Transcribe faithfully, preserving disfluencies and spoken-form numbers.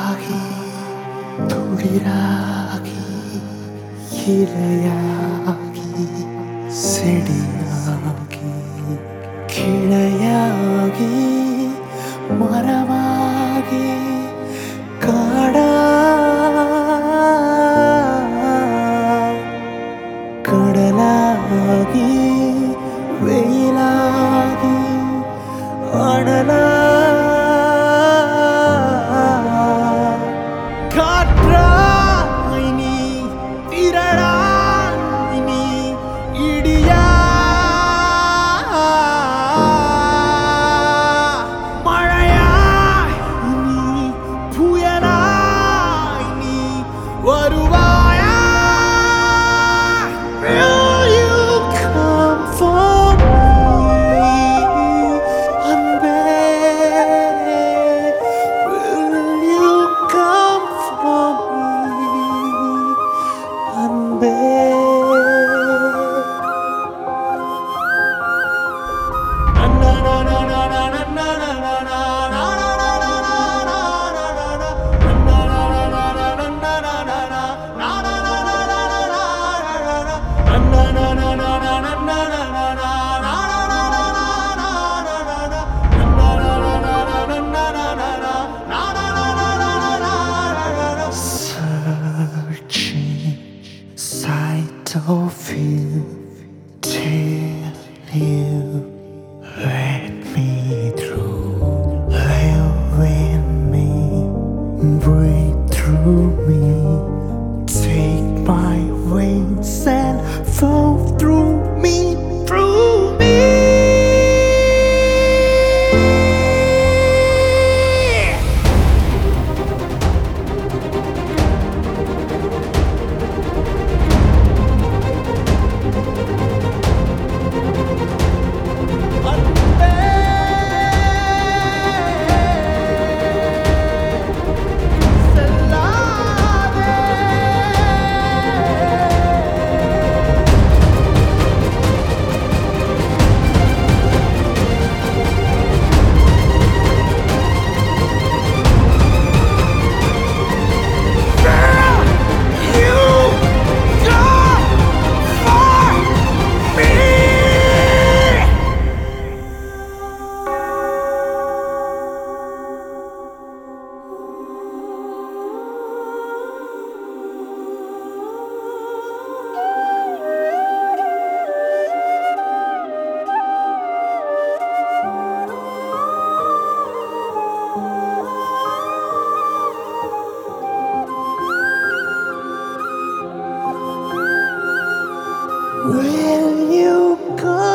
ஆகி துளிராகி இலையாகி செடியாகி கிளையாகி மரமாகி காடா கடலாகி வெயிலாகி அனலா காற்றாய் நீ திரளாய் நீ இடியா மழையாய் நீ புயலாய் நீ வருவாயா Will you come for me அன்பே Will you come for me அன்பே na na na na na na na na na Searching sight of you till you let me through. Live in me, breathe through me. Take my wings and fall through me, through me. Will you go?